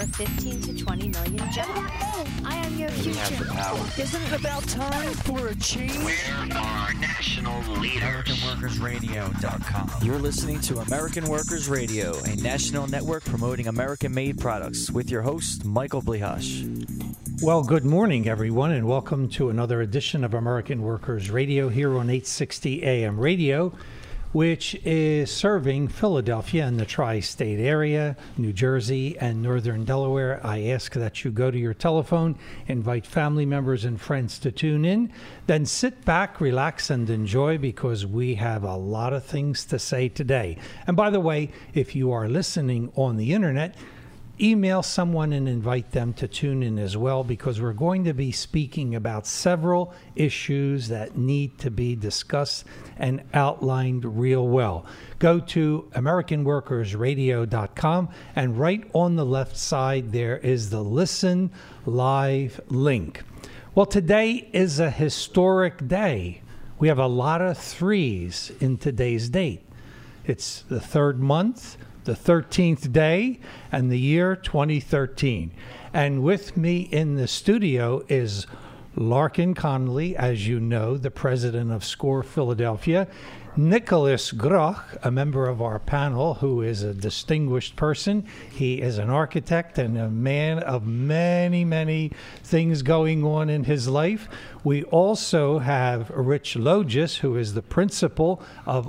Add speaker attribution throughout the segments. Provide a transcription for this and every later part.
Speaker 1: power 15 to 20 million Gemini. I am your future.
Speaker 2: Isn't it about time for a change?
Speaker 3: Where are national leaders?
Speaker 4: AmericanWorkersRadio.com. You're listening to American Workers Radio, a national network promoting American-made products, with your host, Michael Blihash.
Speaker 5: Well, good morning, everyone, and welcome to another edition of American Workers Radio here on 860 AM Radio, which is serving Philadelphia and the tri-state area, New Jersey, and northern Delaware. I ask that you go to your telephone, invite family members and friends to tune in, then sit back, relax, and enjoy, because we have a lot of things to say today. And by the way, if you are listening on the internet, email someone and invite them to tune in as well, because we're going to be speaking about several issues that need to be discussed and outlined real well. Go to AmericanWorkersRadio.com, and right on the left side there is the Listen Live link. Well, today is a historic day. We have a lot of threes in today's date. It's the third month, the 13th day, and the year 2013. And with me in the studio is Larkin Connolly, as you know, the president of SCORE Philadelphia, Nicholas Groch, a member of our panel, who is a distinguished person. He is an architect and a man of many, many things going on in his life. We also have Rich Logis, who is the principal of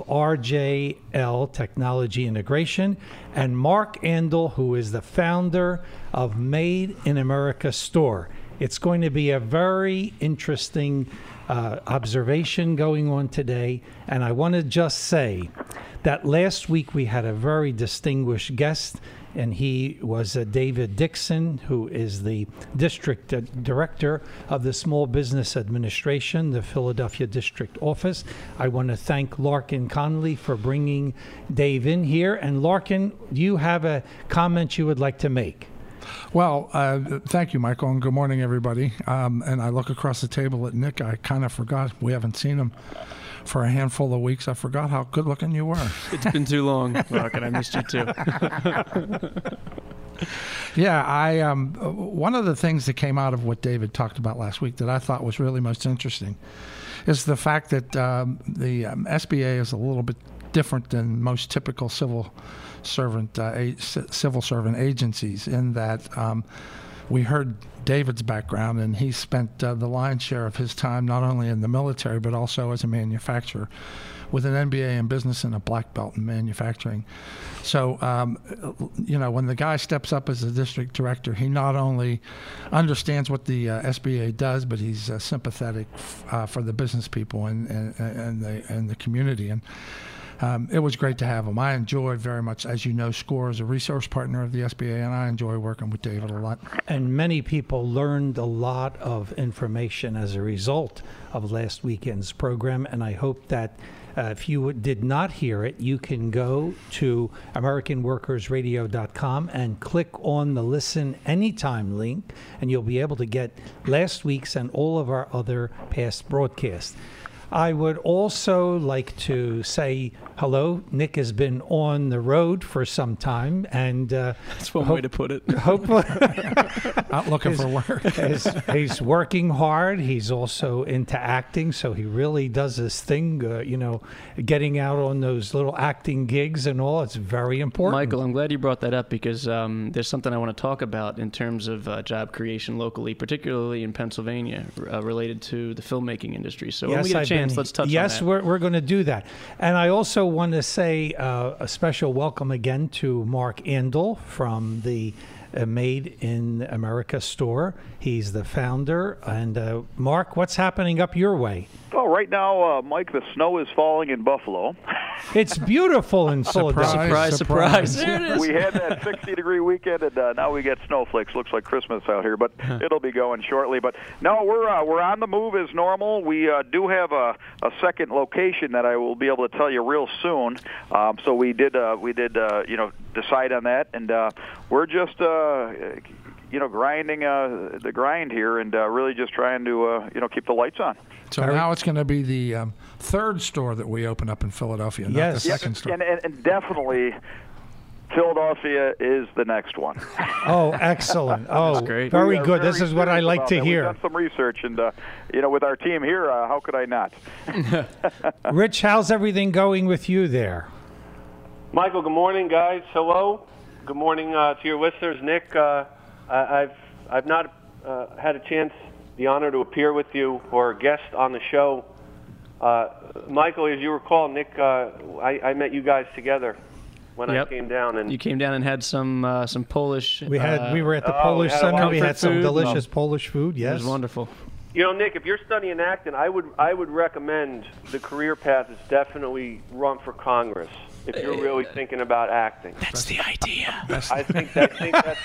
Speaker 5: RJL Technology Integration, and Mark Andel, who is the founder of Made in America Store. It's going to be a very interesting observation going on today, and I want to just say that last week we had a very distinguished guest, and he was David Dixon, who is the district director of the Small Business Administration, the Philadelphia District Office. I want to thank Larkin Connolly for bringing Dave in here. And Larkin, do you have a comment you would like to make?
Speaker 6: Well, thank you, Michael, and good morning, everybody. And I look across the table at Nick. I kind of forgot. We haven't seen him for a handful of weeks. I forgot how good-looking you were.
Speaker 7: It's been too long, Larkin. I missed you, too.
Speaker 6: Yeah, one of the things that came out of what David talked about last week that I thought was really most interesting is the fact that the SBA is a little bit different than most typical civil servant agencies, in that we heard David's background, and he spent the lion's share of his time not only in the military but also as a manufacturer with an MBA in business and a black belt in manufacturing. So, when the guy steps up as a district director, he not only understands what the SBA does, but he's sympathetic for the business people and the community. And it was great to have him. I enjoyed very much, as you know, SCORE is a resource partner of the SBA, and I enjoy working with David a lot.
Speaker 5: And many people learned a lot of information as a result of last weekend's program, and I hope that if you did not hear it, you can go to AmericanWorkersRadio.com and click on the Listen Anytime link, and you'll be able to get last week's and all of our other past broadcasts. I would also like to say hello. Nick has been on the road for some time, and
Speaker 7: that's one way to put it.
Speaker 5: Hopefully,
Speaker 6: out looking for work.
Speaker 5: He's working hard. He's also into acting, so he really does his thing. Getting out on those little acting gigs and all. It's very important.
Speaker 7: Michael, I'm glad you brought that up, because there's something I want to talk about in terms of job creation locally, particularly in Pennsylvania, related to the filmmaking industry. So when we get a chance, let's touch on that.
Speaker 5: Yes, we're going to do that. And I also want to say a special welcome again to Mark Andel from the Made in America store. He's the founder. And Mark, what's happening up your way?
Speaker 8: Well, right now, Mike, the snow is falling in Buffalo.
Speaker 5: It's beautiful in Philadelphia.
Speaker 7: Surprise. There it is.
Speaker 8: We had that 60-degree weekend, and now we get snowflakes. Looks like Christmas out here, but it'll be going shortly. But no, we're on the move as normal. We do have a second location that I will be able to tell you real soon. So we did decide on that, and we're just grinding the grind here, and really just trying to keep the lights on.
Speaker 6: So now it's going to be the third store that we open up in Philadelphia, not the second store.
Speaker 8: And definitely Philadelphia is the next one.
Speaker 5: Oh, excellent. Oh,
Speaker 7: great.
Speaker 5: Very good. This is what I like to hear.
Speaker 8: We've done some research, and, with our team here, how could I not?
Speaker 5: Rich, how's everything going with you there?
Speaker 9: Michael, good morning, guys. Hello. Good morning to your listeners. Nick, I've not had a chance, the honor to appear with you or a guest on the show. Michael, as you recall, Nick, I met you guys together when I came down, and
Speaker 7: you came down and had some Polish.
Speaker 5: We were at the Polish Center. We had some delicious Polish food. Yes,
Speaker 7: it was wonderful.
Speaker 9: Nick, if you're studying acting, I would recommend the career path is definitely run for Congress if you're really thinking about acting.
Speaker 7: That's the idea.
Speaker 9: I think that's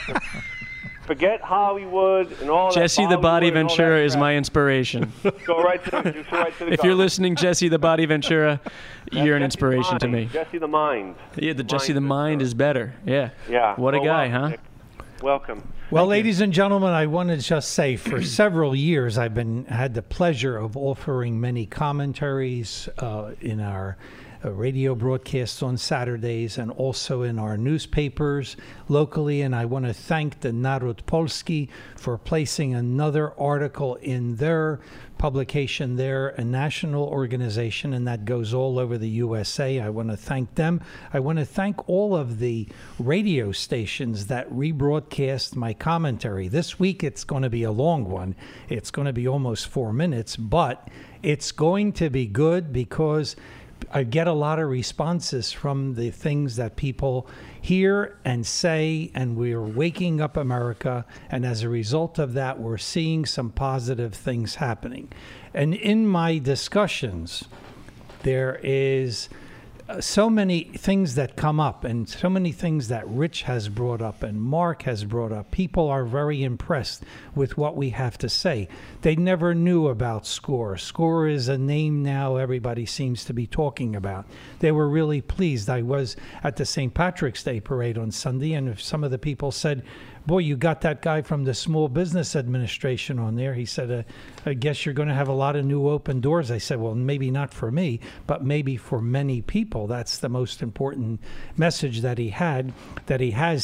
Speaker 9: forget Hollywood and all that.
Speaker 7: Jesse the Body Ventura is my inspiration.
Speaker 9: Go right to the
Speaker 7: If you're listening, Jesse the Body Ventura, you're an inspiration to me.
Speaker 9: Jesse the Mind.
Speaker 7: Yeah, Jesse the Mind is better. Yeah.
Speaker 9: Yeah.
Speaker 7: What a guy, huh?
Speaker 9: Nick. Welcome.
Speaker 5: Well, ladies and gentlemen, I want to just say for several years I've had the pleasure of offering many commentaries in our radio broadcasts on Saturdays and also in our newspapers locally. And I want to thank the Naród Polski for placing another article in their publication there, a national organization, and that goes all over the USA. I want to thank them. I want to thank all of the radio stations that rebroadcast my commentary. This week it's going to be a long one. It's going to be almost 4 minutes, but it's going to be good because I get a lot of responses from the things that people hear and say, and we're waking up America, and as a result of that, we're seeing some positive things happening. And in my discussions, there is so many things that come up and so many things that Rich has brought up and Mark has brought up. People are very impressed with what we have to say. They never knew about SCORE. SCORE is a name now everybody seems to be talking about. They were really pleased. I was at the St. Patrick's Day parade on Sunday, and some of the people said, boy, you got that guy from the Small Business Administration on there. He said, I guess you're going to have a lot of new open doors. I said, well, maybe not for me, but maybe for many people. That's the most important message that he had, that he has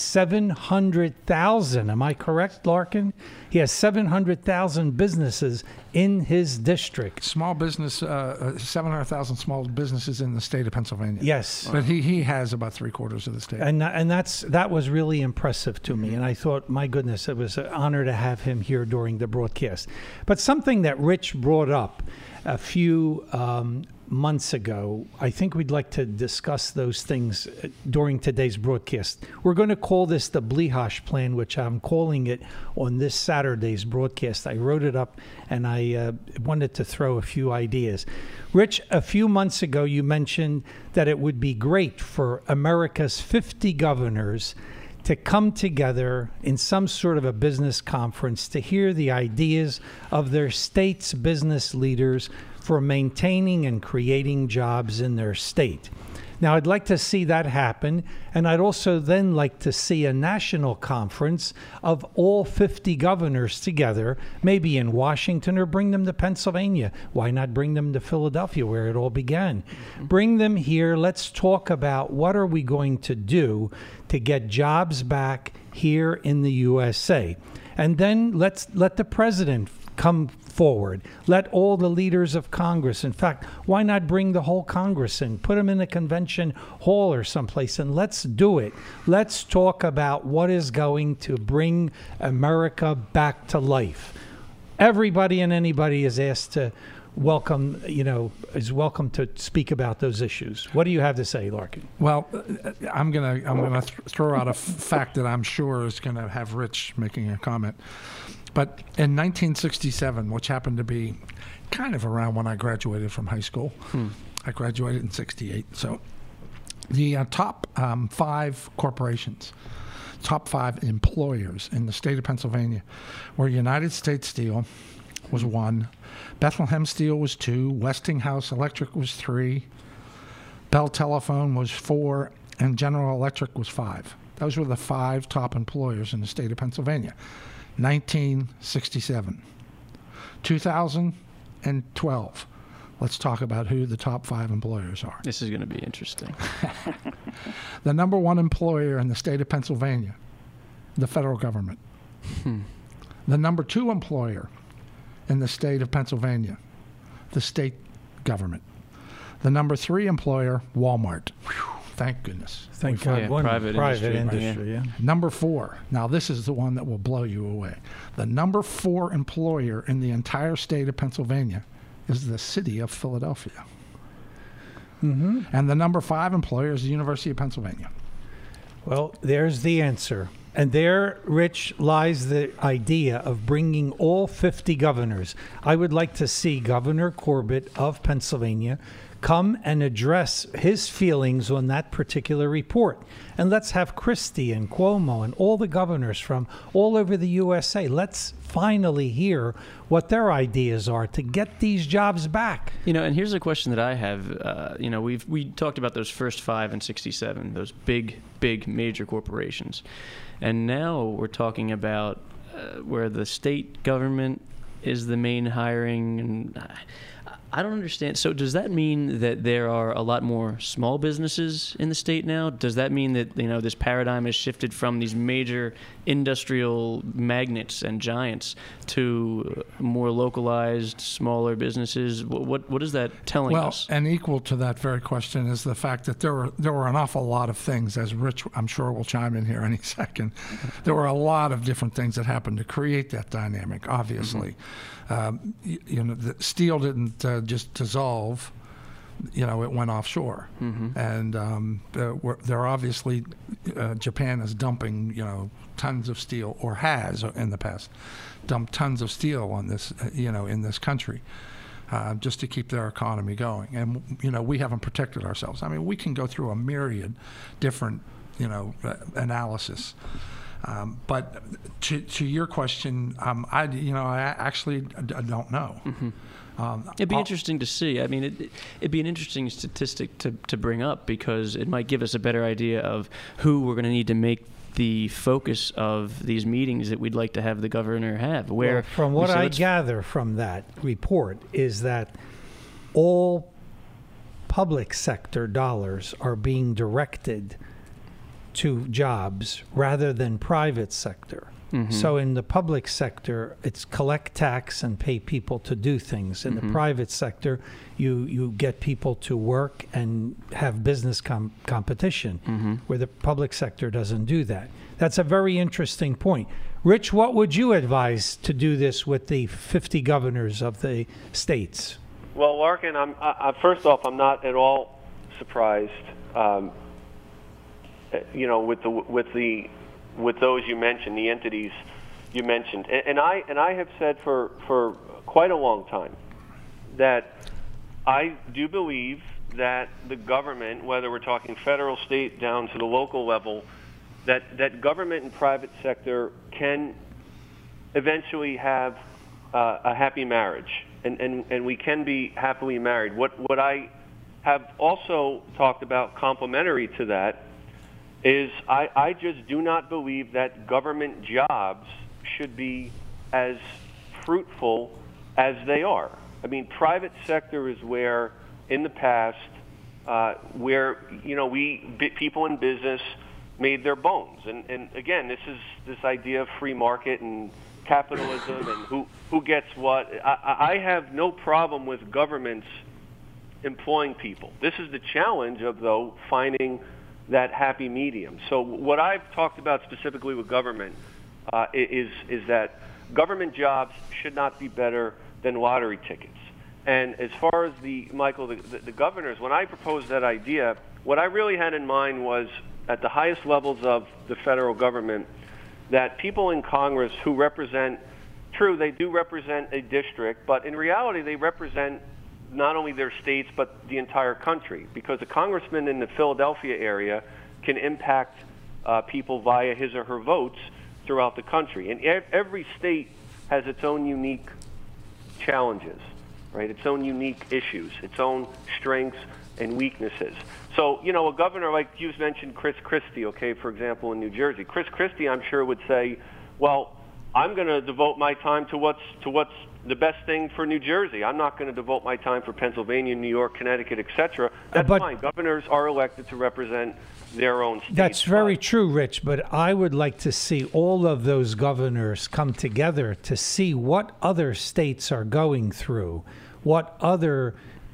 Speaker 5: 700,000. Am I correct, Larkin? He has 700,000 businesses in his district.
Speaker 6: Small business, 700,000 small businesses in the state of Pennsylvania.
Speaker 5: Yes.
Speaker 6: But he has about 3/4 of the state.
Speaker 5: And that was really impressive to me. And I thought, my goodness, it was an honor to have him here during the broadcast. But something that Rich brought up a few months ago, I think we'd like to discuss those things during today's broadcast. We're going to call this the Blihash Plan, which I'm calling it on this Saturday's broadcast. I wrote it up, and I wanted to throw a few ideas. Rich, a few months ago, you mentioned that it would be great for America's 50 governors to come together in some sort of a business conference to hear the ideas of their state's business leaders for maintaining and creating jobs in their state. Now, I'd like to see that happen, and I'd also then like to see a national conference of all 50 governors together, maybe in Washington, or bring them to Pennsylvania. Why not bring them to Philadelphia, where it all began? Bring them here. Let's talk about what are we going to do to get jobs back here in the USA. And then let's let the president come forward. Let all the leaders of Congress, in fact, why not bring the whole Congress in? Put them in a convention hall or someplace, and let's do it. Let's talk about what is going to bring America back to life. Everybody and anybody is asked to welcome to speak about those issues. What do you have to say, Larkin?
Speaker 6: Well, I'm gonna throw out a fact that I'm sure is going to have Rich making a comment. But in 1967, which happened to be kind of around when I graduated from high school, I graduated in 68. So the top 5 corporations, top 5 employers in the state of Pennsylvania were United States Steel was 1, Bethlehem Steel was 2, Westinghouse Electric was 3, Bell Telephone was 4, and General Electric was 5. Those were the 5 top employers in the state of Pennsylvania. 1967. 2012, Let's talk about who the top 5 employers are.
Speaker 7: This is going to be interesting.
Speaker 6: The number 1 employer in the state of Pennsylvania, the federal government. The number 2 employer in the state of Pennsylvania, the state government. The number 3 employer, Walmart. Whew, thank goodness.
Speaker 5: Thank God.
Speaker 7: Yeah,
Speaker 5: One
Speaker 7: private
Speaker 5: industry, yeah.
Speaker 6: Number 4. Now, this is the one that will blow you away. The number 4 employer in the entire state of Pennsylvania is the city of Philadelphia.
Speaker 5: Mm-hmm.
Speaker 6: And the number 5 employer is the University of Pennsylvania.
Speaker 5: Well, there's the answer. And there, Rich, lies the idea of bringing all 50 governors. I would like to see Governor Corbett of Pennsylvania come and address his feelings on that particular report. And let's have Christie and Cuomo and all the governors from all over the USA. Let's finally hear what their ideas are to get these jobs back.
Speaker 7: And here's a question that I have. We talked about those first 5 and 67, those big major corporations. And now we're talking about where the state government is the main hiring, and I don't understand. So does that mean that there are a lot more small businesses in the state now? Does that mean that this paradigm has shifted from these major industrial magnates and giants to more localized, smaller businesses? What is that telling us?
Speaker 6: Well, and equal to that very question is the fact that there were an awful lot of things, as Rich, I'm sure, will chime in here any second. There were a lot of different things that happened to create that dynamic, obviously. The steel didn't just dissolve. It went offshore. And there obviously, Japan is dumping, tons of steel, or has in the past dumped tons of steel on this, in this country, just to keep their economy going. And, we haven't protected ourselves. I mean, we can go through a myriad different, analysis. But to your question, I actually don't know.
Speaker 7: It'd be interesting to see. I mean, it'd be an interesting statistic to bring up, because it might give us a better idea of who we're going to need to make the focus of these meetings that we'd like to have the governor have. Where,
Speaker 5: from what I gather from that report, is that all public sector dollars are being directed to jobs rather than private sector. So in the public sector, it's collect tax and pay people to do things. In the private sector, you get people to work and have business competition, where the public sector doesn't do that. That's a very interesting point. Rich, what would you advise to do this with the 50 governors of the states?
Speaker 9: Well, Larkin, first off, I'm not at all surprised. With those you mentioned, the entities you mentioned, and I have said for quite a long time that I do believe that the government, whether we're talking federal, state, down to the local level, that government and private sector can eventually have a happy marriage, and we can be happily married. What I have also talked about, complementary to that, is I just do not believe that government jobs should be as fruitful as they are. I mean, private sector is where, in the past, where people in business made their bones. And again, this is this idea of free market and capitalism and who gets what. I have no problem with governments employing people. This is the challenge of, though, finding that happy medium. So what I've talked about specifically with government is that government jobs should not be better than lottery tickets. And as far as the governors, when I proposed that idea, what I really had in mind was, at the highest levels of the federal government, that people in Congress who represent, they do represent a district, but in reality they represent not only their states but the entire country, because a congressman in the Philadelphia area can impact people via his or her votes throughout the country. And every state has its own unique challenges, right? Its own unique issues, its own strengths and weaknesses. So, a governor like you mentioned, Chris Christie, for example, in New Jersey. Chris Christie, I'm sure, would say, well, I'm going to devote my time to what's the best thing for New Jersey. I'm not going to devote my time for Pennsylvania, New York, Connecticut, etc. That's fine. Governors are elected to represent their own state.
Speaker 5: That's very true, Rich, but I would like to see all of those governors come together to see what other states are going through, what other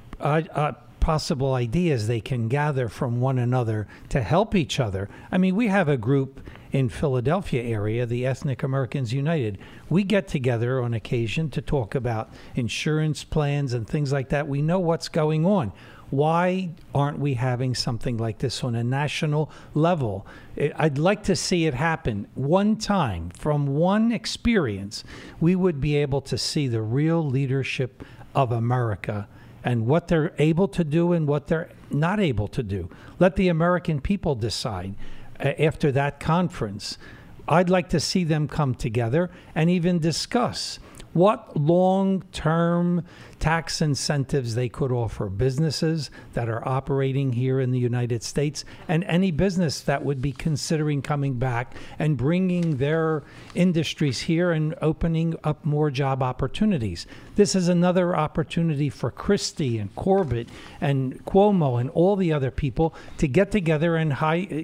Speaker 5: possible ideas they can gather from one another to help each other. I mean, we have a group in Philadelphia area, the Ethnic Americans United. We get together on occasion to talk about insurance plans and things like that. We know what's going on. Why aren't we having something like this on a national level? I'd like to see it happen one time. From one experience, we would be able to see the real leadership of America and what they're able to do and what they're not able to do. Let the American people decide after that conference. I'd like to see them come together and even discuss what long-term tax incentives they could offer businesses that are operating here in the United States and any business that would be considering coming back and bringing their industries here and opening up more job opportunities. This is another opportunity for Christie and Corbett and Cuomo and all the other people to get together and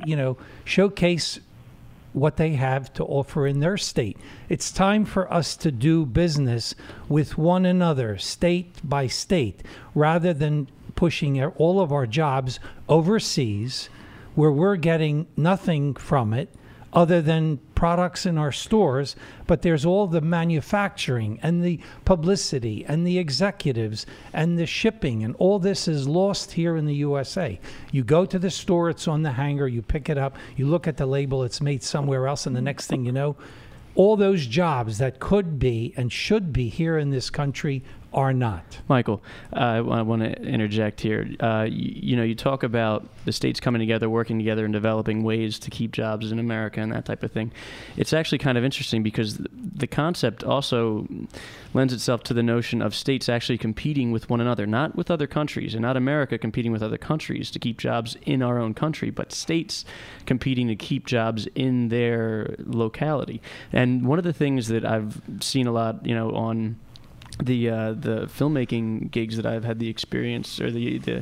Speaker 5: showcase what they have to offer in their state. It's time for us to do business with one another, state by state, rather than pushing all of our jobs overseas where we're getting nothing from it other than products in our stores, but there's all the manufacturing and the publicity and the executives and the shipping, and all this is lost here in the USA. You go to the store, it's on the hanger, you pick it up, you look at the label, it's made somewhere else, and the next thing you know, all those jobs that could be and should be here in this country are not.
Speaker 7: Michael, I want to interject here. You talk about the states coming together, working together, and developing ways to keep jobs in America and that type of thing. It's actually kind of interesting because the concept also lends itself to the notion of states actually competing with one another, not with other countries, and not America competing with other countries to keep jobs in our own country, but states competing to keep jobs in their locality. And one of the things that I've seen a lot, on the filmmaking gigs that I've had the experience or the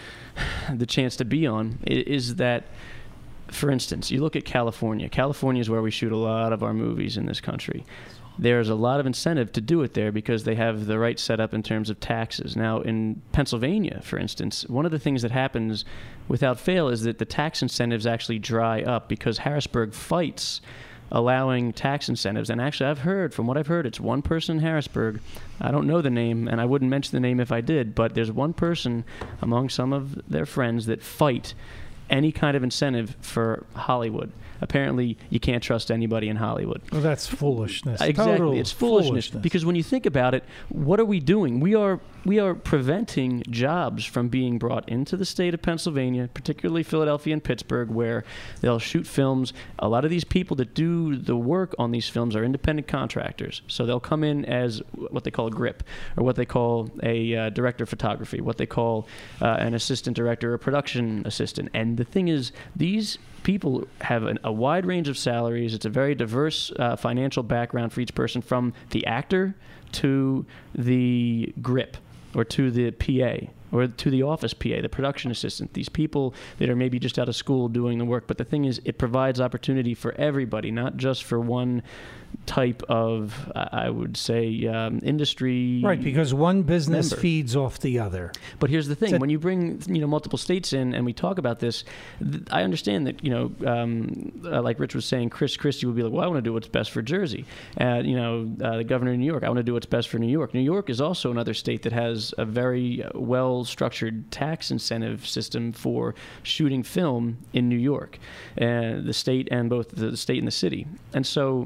Speaker 7: chance to be on is that, for instance, you look at California. California is where we shoot a lot of our movies in this country. There's a lot of incentive to do it there because they have the right setup in terms of taxes. Now, in Pennsylvania, for instance, one of the things that happens without fail is that the tax incentives actually dry up because Harrisburg fights allowing tax incentives. And actually, I've heard, from what I've heard, it's one person in Harrisburg. I don't know the name, and I wouldn't mention the name if I did, but there's one person among some of their friends that fight any kind of incentive for Hollywood. Apparently, you can't trust anybody in Hollywood.
Speaker 5: Well, that's foolishness.
Speaker 7: Exactly.
Speaker 5: Total
Speaker 7: It's foolishness. Because when you think about it, what are we doing? We are preventing jobs from being brought into the state of Pennsylvania, particularly Philadelphia and Pittsburgh, where they'll shoot films. A lot of these people that do the work on these films are independent contractors. So they'll come in as what they call a grip, or what they call a director of photography, what they call an assistant director or production assistant. And the thing is, these people have a wide range of salaries. It's a very diverse financial background for each person, from the actor to the grip, or to the PA, or to the office PA, the production assistant. These people that are maybe just out of school doing the work. But the thing is, it provides opportunity for everybody, not just for one type of, I would say, industry.
Speaker 5: Right, because one business
Speaker 7: member
Speaker 5: feeds off the other.
Speaker 7: But here's the thing: when you bring multiple states in and we talk about this, I understand that like Rich was saying, Chris Christie would be like, well, I want to do what's best for Jersey. The governor of New York, I want to do what's best for New York. New York is also another state that has a very well-structured tax incentive system for shooting film in New York, the state and both the state and the city. And so,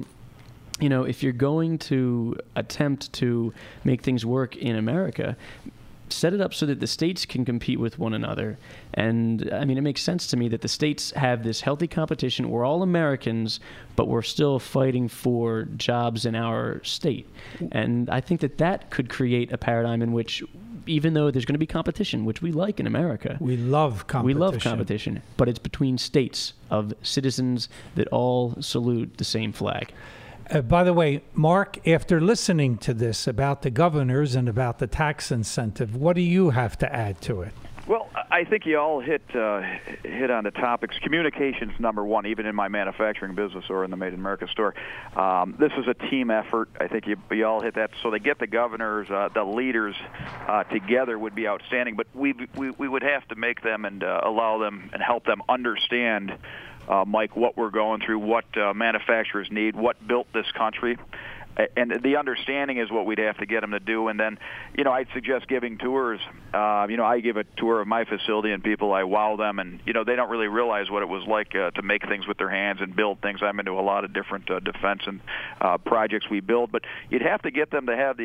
Speaker 7: if you're going to attempt to make things work in America, set it up so that the states can compete with one another. And, I mean, it makes sense to me that the states have this healthy competition. We're all Americans, but we're still fighting for jobs in our state. And I think that could create a paradigm in which, even though there's going to be competition, which we like in America.
Speaker 5: We love
Speaker 7: competition, but it's between states of citizens that all salute the same flag.
Speaker 5: By the way, Mark, after listening to this about the governors and about the tax incentive, what do you have to add to it?
Speaker 8: Well, I think you all hit on the topics. Communication's number one, even in my manufacturing business or in the Made in America store. This is a team effort. I think you all hit that. So they get the governors, the leaders together would be outstanding. But we would have to make them and allow them and help them understand, Mike, what we're going through, what manufacturers need, what built this country. And the understanding is what we'd have to get them to do. And then, I'd suggest giving tours. I give a tour of my facility, and people, I wow them. And, they don't really realize what it was like to make things with their hands and build things. I'm into a lot of different defense and projects we build. But you'd have to get them to have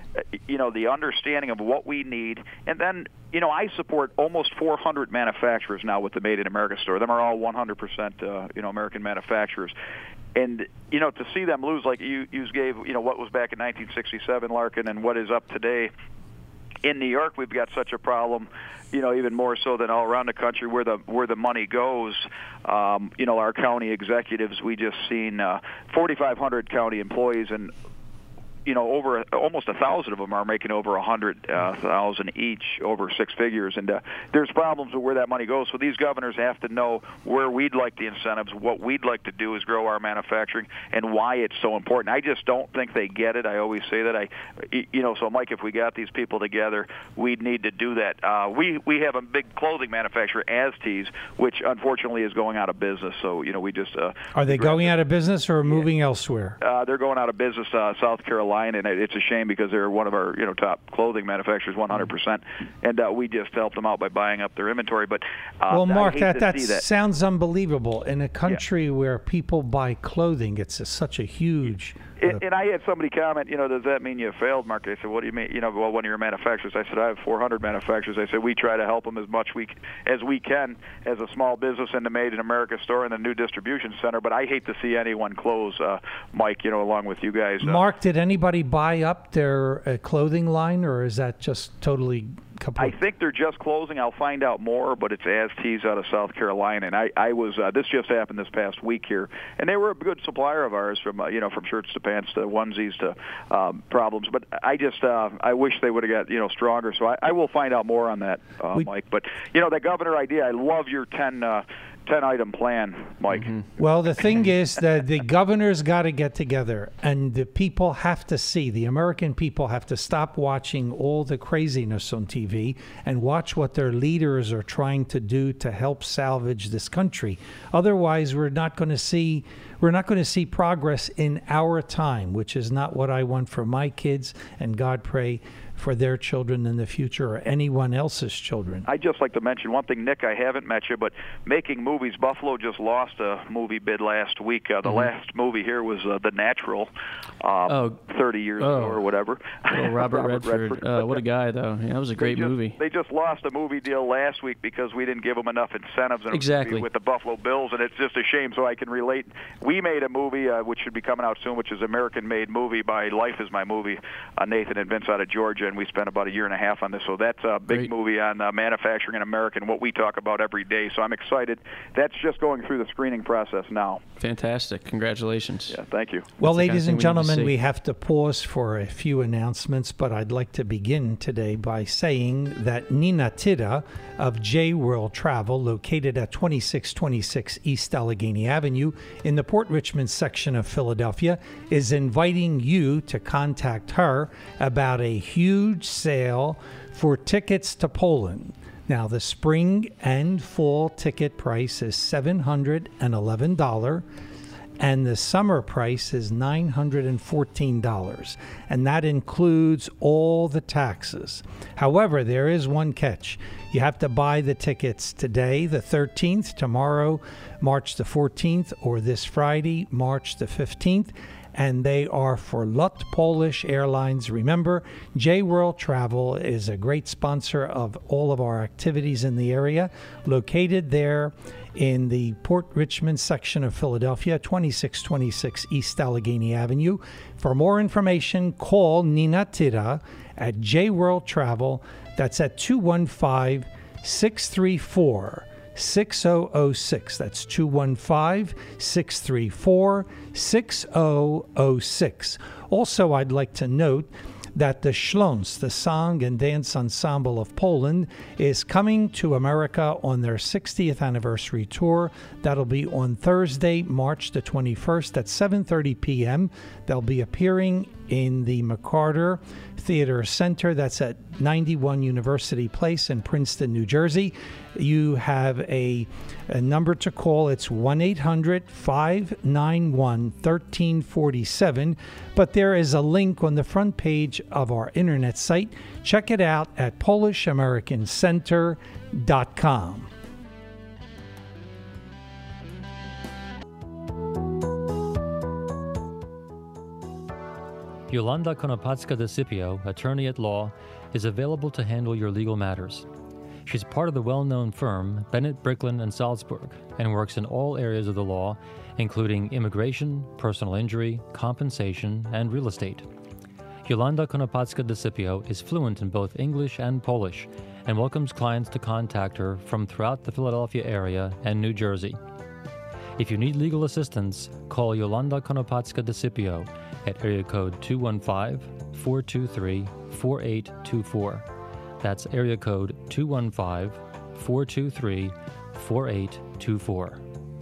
Speaker 8: the understanding of what we need. And then, I support almost 400 manufacturers now with the Made in America store. Them are all 100%, American manufacturers. And, to see them lose, like you gave, what was back in 1967, Larkin, and what is up today. In New York, we've got such a problem, even more so than all around the country where the money goes. Our county executives, we just seen 4,500 county employees, and over almost 1,000 of them are making over 100,000 each, over six figures, and there's problems with where that money goes. So these governors have to know where we'd like the incentives. What we'd like to do is grow our manufacturing, and why it's so important. I just don't think they get it. I always say that. So Mike, if we got these people together, we'd need to do that. We have a big clothing manufacturer, Aztees, which unfortunately is going out of business. So we just
Speaker 5: are they going out of business or moving elsewhere?
Speaker 8: They're going out of business, South Carolina. And it's a shame because they're one of our top clothing manufacturers, 100%, and we just helped them out by buying up their inventory. But
Speaker 5: well, Mark, that sounds unbelievable. In a country where people buy clothing, it's such a huge.
Speaker 8: And I had somebody comment, does that mean you failed, Mark? I said, what do you mean? Well, one of your manufacturers. I said, I have 400 manufacturers. I said, we try to help them as much as we can as a small business in the Made in America store and the new distribution center. But I hate to see anyone close, Mike, along with you guys.
Speaker 5: Mark, did anybody buy up their clothing line, or is that just totally
Speaker 8: I think they're just closing. I'll find out more, but it's Aztees out of South Carolina, and I was this just happened this past week here, and they were a good supplier of ours from from shirts to pants to onesies to problems. But I just I wish they would have got stronger. So I will find out more on that, Mike. But the governor idea, I love your 10-item plan, Mike. Mm-hmm.
Speaker 5: Well, the thing is that the governors got to get together, and the people have to see, the American people have to stop watching all the craziness on TV and watch what their leaders are trying to do to help salvage this country. Otherwise, we're not going to see progress in our time, which is not what I want for my kids, and God pray for their children in the future or anyone else's children.
Speaker 8: I'd just like to mention one thing, Nick, I haven't met you, but making movies, Buffalo just lost a movie bid last week. The last movie here was The Natural, 30 years ago or whatever.
Speaker 7: Oh, Robert Redford. What a guy, though. Yeah, that was a great movie.
Speaker 8: They just lost a movie deal last week because we didn't give them enough incentives with the Buffalo Bills, and it's just a shame. So I can relate. We made a movie, which should be coming out soon, which is an American-made movie by Life is My Movie, Nathan and Vince out of Georgia, and we spent about a year and a half on this. So that's a big movie on manufacturing in America and what we talk about every day. So I'm excited. That's just going through the screening process now.
Speaker 7: Fantastic. Congratulations.
Speaker 8: Yeah, thank you.
Speaker 5: Well, ladies and gentlemen, we have to pause for a few announcements, but I'd like to begin today by saying that Nina Tira of J World Travel, located at 2626 East Allegheny Avenue in the Port Richmond section of Philadelphia, is inviting you to contact her about a huge sale for tickets to Poland. Now, the spring and fall ticket price is $711, and the summer price is $914, and that includes all the taxes. However, there is one catch. You have to buy the tickets today, the 13th, tomorrow, March the 14th, or this Friday, March the 15th, and they are for LOT Polish Airlines. Remember, J World Travel is a great sponsor of all of our activities in the area, located there in the Port Richmond section of Philadelphia, 2626 East Allegheny Avenue. For more information, call Nina Tira at J World Travel. That's at 215-634 6006. That's 215-634-6006. Also, I'd like to note that the Śląsk, the Song and Dance Ensemble of Poland, is coming to America on their 60th anniversary tour. That'll be on Thursday, March the 21st at 7:30 p.m. They'll be appearing in the McCarter Theater Center. That's at 91 University Place in Princeton, New Jersey. You have a number to call. It's 1-800-591-1347. But there is a link on the front page of our internet site. Check it out at PolishAmericanCenter.com.
Speaker 10: Yolanda Konopatska de Scipio, attorney at law, is available to handle your legal matters. She's part of the well-known firm Bennett, Bricklin & Salzburg and works in all areas of the law, including immigration, personal injury, compensation, and real estate. Yolanda Konopatska de Scipio is fluent in both English and Polish and welcomes clients to contact her from throughout the Philadelphia area and New Jersey. If you need legal assistance, call Yolanda Konopatska de Scipio at area code 215-423-4824. That's area code 215-423-4824.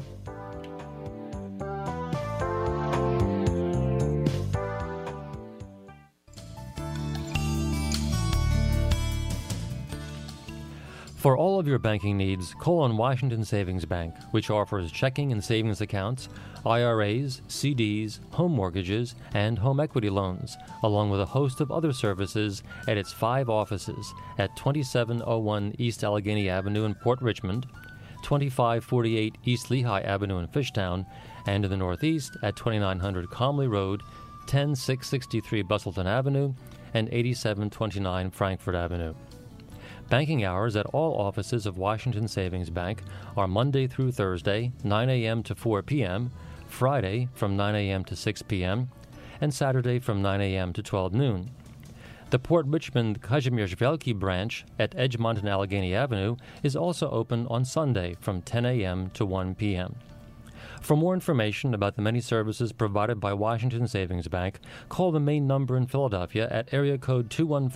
Speaker 10: For all of your banking needs, call on Washington Savings Bank, which offers checking and savings accounts, IRAs, CDs, home mortgages, and home equity loans, along with a host of other services at its 5 offices at 2701 East Allegheny Avenue in Port Richmond, 2548 East Lehigh Avenue in Fishtown, and in the Northeast at 2900 Comley Road, 10663 Bustleton Avenue, and 8729 Frankfort Avenue. Banking hours at all offices of Washington Savings Bank are Monday through Thursday, 9 a.m. to 4 p.m., Friday from 9 a.m. to 6 p.m., and Saturday from 9 a.m. to 12 noon. The Port Richmond Kazimierz Wielki branch at Edgemont and Allegheny Avenue is also open on Sunday from 10 a.m. to 1 p.m. For more information about the many services provided by Washington Savings Bank, call the main number in Philadelphia at area code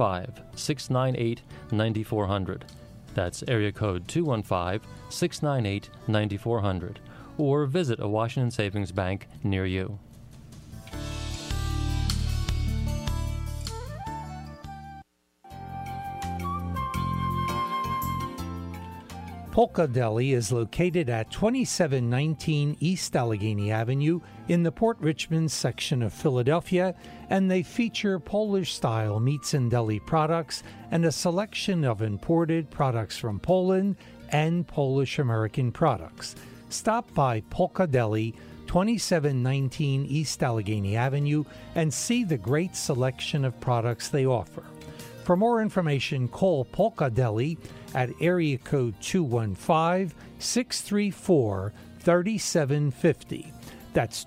Speaker 10: 215-698-9400. That's area code 215-698-9400. Or visit a Washington Savings Bank near you.
Speaker 5: Polka Deli is located at 2719 East Allegheny Avenue in the Port Richmond section of Philadelphia, and they feature Polish-style meats and deli products and a selection of imported products from Poland and Polish-American products. Stop by Polka Deli, 2719 East Allegheny Avenue, and see the great selection of products they offer. For more information, call Polka Deli at area code 215-634-3750. That's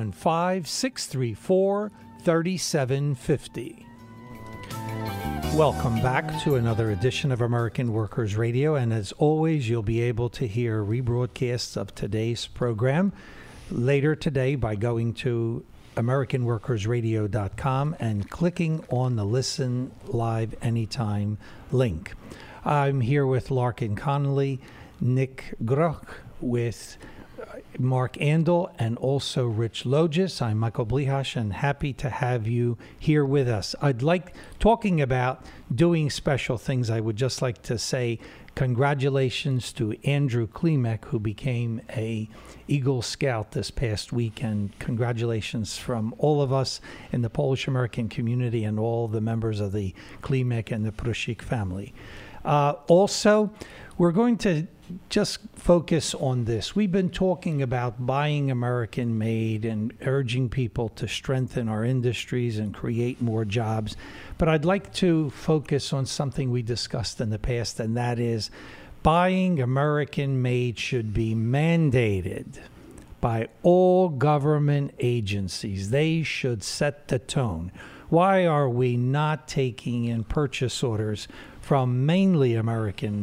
Speaker 5: 215-634-3750. Welcome back to another edition of American Workers Radio, and as always, you'll be able to hear rebroadcasts of today's program later today by going to AmericanWorkersRadio.com and clicking on the Listen Live Anytime link. I'm here with Larkin Connolly, Nick Groch, with Mark Andel, and also Rich Logis. I'm Michael Blihash, and happy to have you here with us. Talking about doing special things, I would just like to say congratulations to Andrew Klimek, who became a Eagle Scout this past week, and congratulations from all of us in the Polish-American community and all the members of the Klimek and the Prusik family. Also, we're going to just focus on this. We've been talking about buying American-made and urging people to strengthen our industries and create more jobs. But I'd like to focus on something we discussed in the past, and that is buying American-made should be mandated by all government agencies. They should set the tone. Why are we not taking in purchase orders from mainly American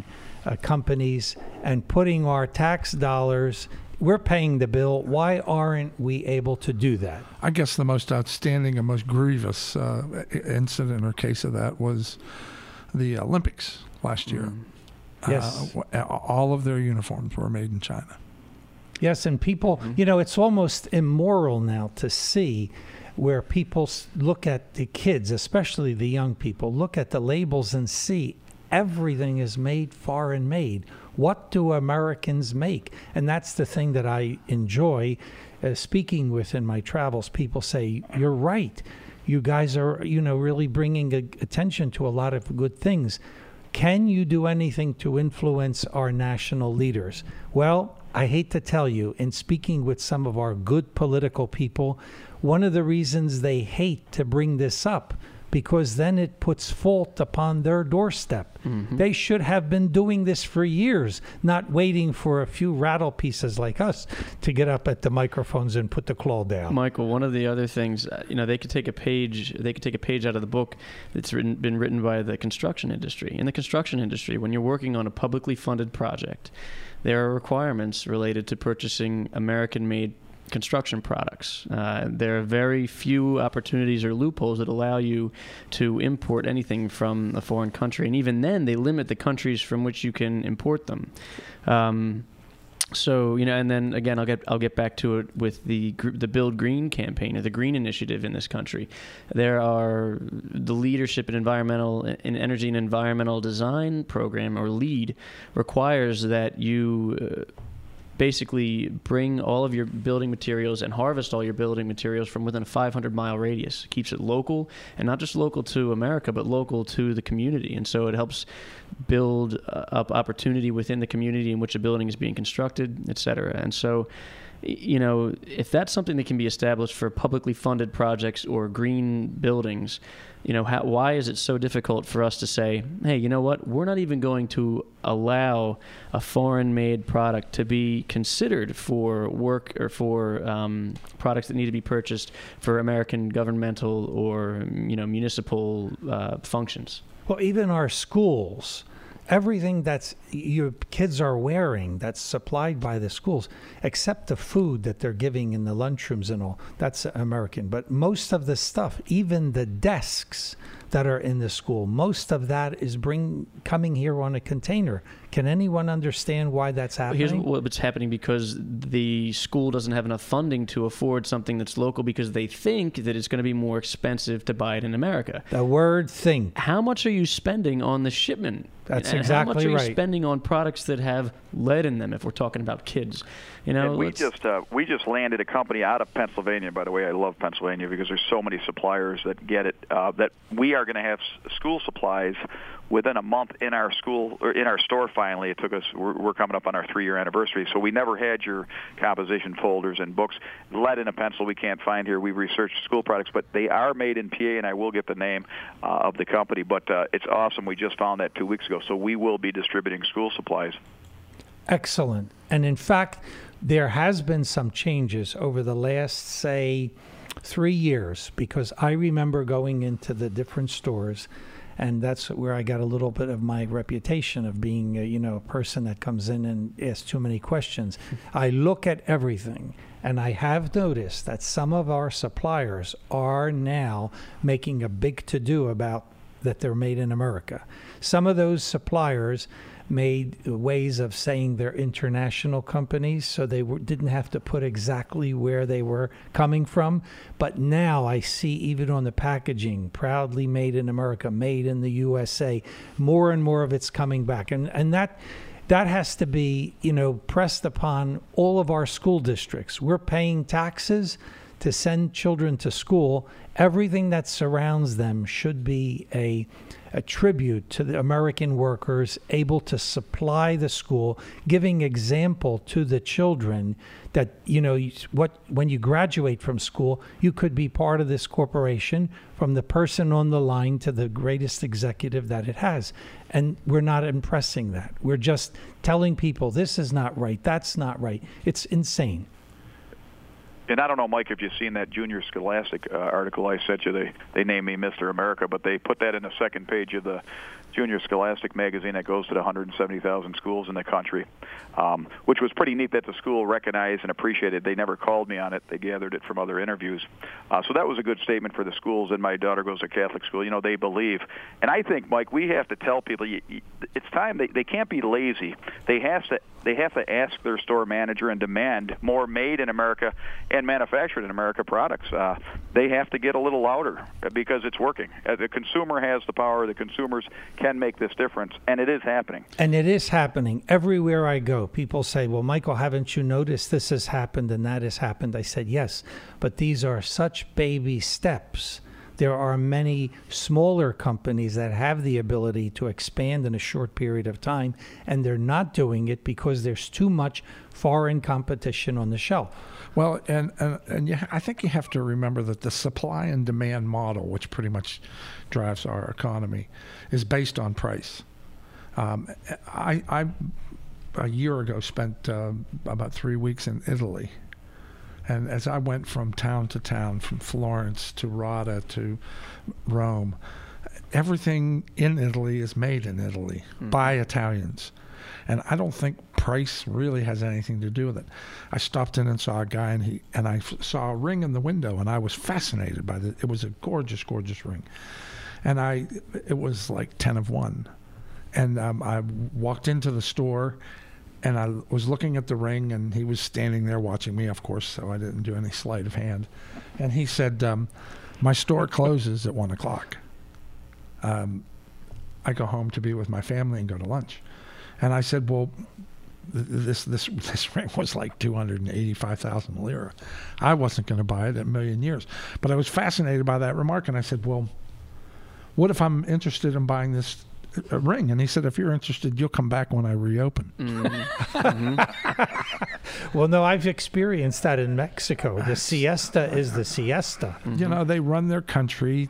Speaker 5: companies and putting our tax dollars. We're paying the bill. Why aren't we able to do that?
Speaker 6: I guess the most outstanding and most grievous incident or case of that was the Olympics last year.
Speaker 5: Yes.
Speaker 6: All of their uniforms were made in China.
Speaker 5: Yes, and people, it's almost immoral now to see where people look at the kids, especially the young people, look at the labels and see everything is made foreign made. What do Americans make? And that's the thing that I enjoy speaking with in my travels. People say, you're right. You guys are, really bringing attention to a lot of good things. Can you do anything to influence our national leaders? Well, I hate to tell you, in speaking with some of our good political people, one of the reasons they hate to bring this up, because then it puts fault upon their doorstep. They should have been doing this for years, not waiting for a few rattle pieces like us to get up at the microphones and put the claw down.
Speaker 7: Michael, one of the other things, they could take a page. They could take a page out of the book that's been written by the construction industry. In the construction industry, when you're working on a publicly funded project, there are requirements related to purchasing American-made construction products. There are very few opportunities or loopholes that allow you to import anything from a foreign country, and even then they limit the countries from which you can import them. So and then again, I'll get back to it with the Build Green campaign or the Green Initiative in this country. There are the Leadership in Energy and Environmental Design program, or LEED, requires that you basically bring all of your building materials and harvest all your building materials from within a 500-mile radius. It keeps it local, and not just local to America, but local to the community. And so it helps build up opportunity within the community in which a building is being constructed, et cetera. And so, if that's something that can be established for publicly funded projects or green buildings, why is it so difficult for us to say, hey, you know what? We're not even going to allow a foreign-made product to be considered for work or for products that need to be purchased for American governmental or municipal functions.
Speaker 5: Well, even our schools, everything that's your kids are wearing that's supplied by the schools, except the food that they're giving in the lunchrooms and all, that's American. But most of the stuff, even the desks that are in the school, most of that is coming here on a container. Can anyone understand why that's happening?
Speaker 7: Here's what's happening: because the school doesn't have enough funding to afford something that's local, because they think that it's going to be more expensive to buy it in America.
Speaker 5: The word think.
Speaker 7: How much are you spending on the shipment?
Speaker 5: That's
Speaker 7: and
Speaker 5: exactly right.
Speaker 7: How much are you spending on products that have lead in them, if we're talking about kids?
Speaker 8: And we just landed a company out of Pennsylvania. By the way, I love Pennsylvania because there's so many suppliers that get it. That we are going to have school supplies within a month in our school or in our store. Finally, it took us. We're coming up on our 3-year anniversary, so we never had your composition folders and books. Lead in a pencil we can't find here. We've researched school products, but they are made in PA, and I will get the name of the company. But it's awesome. We just found that 2 weeks ago, so we will be distributing school supplies.
Speaker 5: Excellent. And in fact, there has been some changes over the last, say, 3 years, because I remember going into the different stores, and that's where I got a little bit of my reputation of being, a person that comes in and asks too many questions. I look at everything, and I have noticed that some of our suppliers are now making a big to-do about that they're made in America. Some of those suppliers made ways of saying they're international companies, so they didn't have to put exactly where they were coming from. But now I see, even on the packaging, proudly made in America, made in the USA, more and more of it's coming back. And that has to be, pressed upon all of our school districts. We're paying taxes to send children to school. Everything that surrounds them should be a tribute to the American workers able to supply the school, giving example to the children that, when you graduate from school, you could be part of this corporation, from the person on the line to the greatest executive that it has. And we're not impressing that. We're just telling people this is not right, that's not right. It's insane.
Speaker 8: And I don't know, Mike, if you've seen that Junior Scholastic article I sent you. They named me Mr. America, but they put that in the second page of the Junior Scholastic magazine that goes to the 170,000 schools in the country, which was pretty neat that the school recognized and appreciated. They never called me on it. They gathered it from other interviews. So that was a good statement for the schools, and my daughter goes to Catholic school. They believe. And I think, Mike, we have to tell people it's time. They can't be lazy. They have to ask their store manager and demand more made in America and manufactured in America products. They have to get a little louder because it's working. The consumer has the power. The consumers can make this difference, and it is happening.
Speaker 5: And it is happening. Everywhere I go, people say, well, Michael, haven't you noticed this has happened and that has happened? I said, yes, but these are such baby steps. There are many smaller companies that have the ability to expand in a short period of time, and they're not doing it because there's too much foreign competition on the shelf.
Speaker 6: Well, and I think you have to remember that the supply and demand model, which pretty much drives our economy, is based on price. I a year ago spent about 3 weeks in Italy. And as I went from town to town, from Florence to Rada to Rome, everything in Italy is made in Italy by Italians. And I don't think price really has anything to do with it. I stopped in and saw a guy, and I saw a ring in the window, and I was fascinated by it. It was a gorgeous, gorgeous ring. And it was like 10 of 1. And I walked into the store, and I was looking at the ring, and he was standing there watching me, of course, so I didn't do any sleight of hand. And he said, my store closes at 1 o'clock. I go home to be with my family and go to lunch. And I said, well, this ring was like 285,000 lira. I wasn't going to buy it in a million years. But I was fascinated by that remark, and I said, well, what if I'm interested in buying this ring? And he said, if you're interested, you'll come back when I reopen.
Speaker 5: Well, no, I've experienced that in Mexico. The siesta is the siesta.
Speaker 6: They run their country